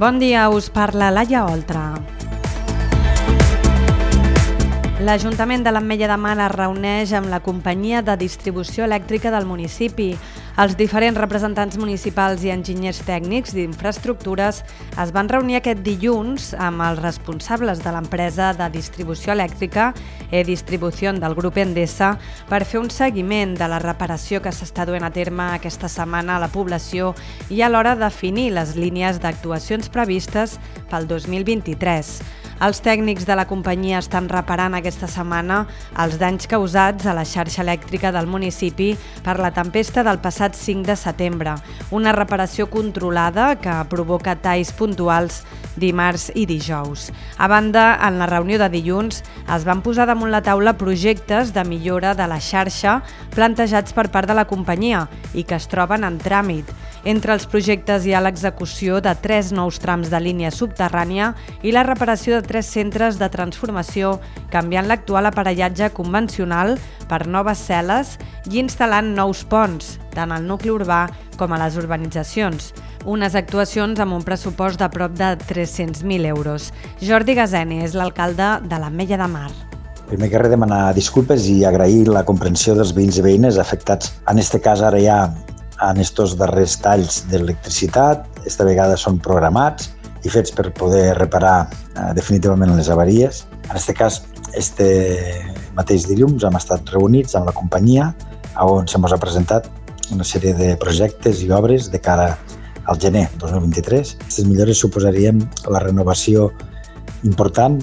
Bon dia, us parla Laia Oltra. L'Ajuntament de l'Ametlla de Mar es reuneix amb la companyia de distribució elèctrica del municipi. Els diferents representants municipals i enginyers tècnics d'infraestructures es van reunir aquest dilluns amb els responsables de l'empresa de distribució elèctrica E-Distribución del grup Endesa per fer un seguiment de la reparació que s'està duent a terme aquesta setmana a la població i alhora definir les línies d'actuacions previstes pel 2023. Els tècnics de la companyia estan reparant aquesta setmana els danys causats a la xarxa elèctrica del municipi per la tempesta del passat 5 de setembre, una reparació controlada que provoca talls puntuals dimarts i dijous. A banda, en la reunió de dilluns es van posar damunt la taula projectes de millora de la xarxa plantejats per part de la companyia i que es troben en tràmit. Entre els projectes hi ha l'execució de 3 nous trams de línia subterrània i la reparació de 3 centres de transformació, canviant l'actual aparellatge convencional per noves cel·les i instal·lant nous ponts, tant al nucli urbà com a les urbanitzacions. Unes actuacions amb un pressupost de prop de 300.000 euros. Jordi Gazeni és l'alcalde de l'Ametlla de Mar. Primer que res, demanar disculpes i agrair la comprensió dels veïns i veïnes afectats. En aquest cas, ara ja en estos darrers talls d'electricitat, esta vegada són programats i fets per poder reparar definitivament les avaries. En aquest cas, este mateix dilluns hem estat reunits amb la companyia on se mos ha presentat una sèrie de projectes i obres de cara al gener 2023. Aquestes millores suposarien la renovació important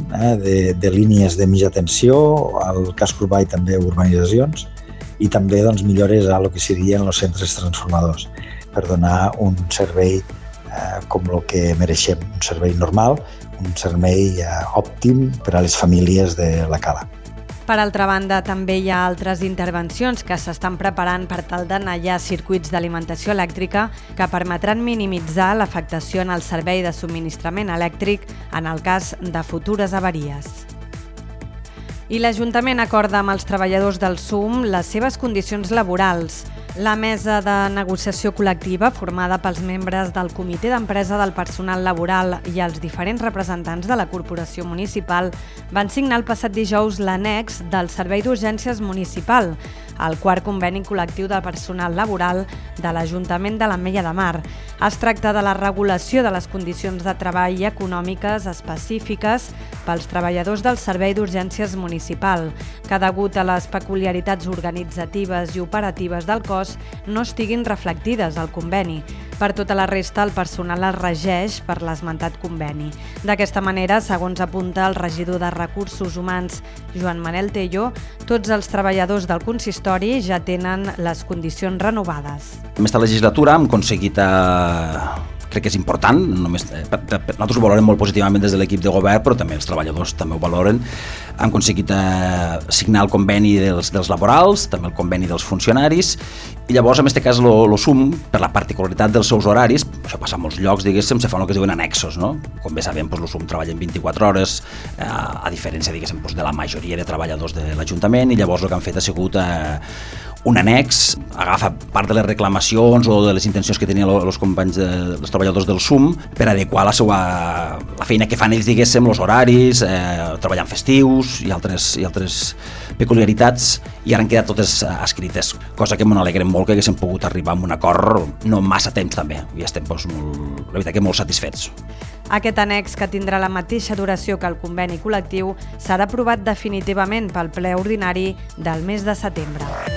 de línies de mitja tensió al casc urbà i també urbanitzacions i també millores a lo que serien els centres transformadors per donar un servei com el que mereixem, un servei normal, un servei òptim per a les famílies de la cala. Per altra banda, també hi ha altres intervencions que s'estan preparant per tal d'anar circuits d'alimentació elèctrica que permetran minimitzar l'afectació en el servei de subministrament elèctric en el cas de futures avaries. I l'Ajuntament acorda amb els treballadors del SUM les seves condicions laborals. La mesa de negociació col·lectiva, formada pels membres del Comitè d'Empresa del Personal Laboral i els diferents representants de la Corporació Municipal, van signar el passat dijous l'annex del Servei d'Urgències Municipal, el quart conveni col·lectiu del personal laboral de l'Ajuntament de l'Ametlla de Mar. Es tracta de la regulació de les condicions de treball econòmiques específiques pels treballadors del Servei d'Urgències Municipal, que degut a les peculiaritats organitzatives i operatives del cos no estiguin reflectides al conveni. Per tota la resta, el personal es regeix per l'esmentat conveni. D'aquesta manera, segons apunta el regidor de Recursos Humans, Joan Manel Tello, tots els treballadors del consistori ja tenen les condicions renovades. En aquesta legislatura hem aconseguit, crec que és important, nosaltres ho valorem molt positivament des de l'equip de govern, però també els treballadors també ho valoren. Hem aconseguit signar el conveni dels laborals, també el conveni dels funcionaris, i llavors, en aquest cas, el SUM, per la particularitat dels seus horaris, això passa a molts llocs, diguéssim, se fan el que es diuen annexos, no? Com bé sabem, el SUM treballa en 24 hores, a diferència, diguéssim, de la majoria de treballadors de l'Ajuntament, i llavors el que han fet ha sigut un annex, agafa part de les reclamacions o de les intencions que tenien els companys, els treballadors del SUM, per adequar la feina que fan ells, diguéssim, els horaris, treballant festius i altres peculiaritats, i ara han quedat totes escrites, cosa que m'alegrem molt que haguéssim pogut arribar a un acord no massa temps també, i estem la veritat que molt satisfets. Aquest annex, que tindrà la mateixa duració que el conveni col·lectiu, serà aprovat definitivament pel ple ordinari del mes de setembre.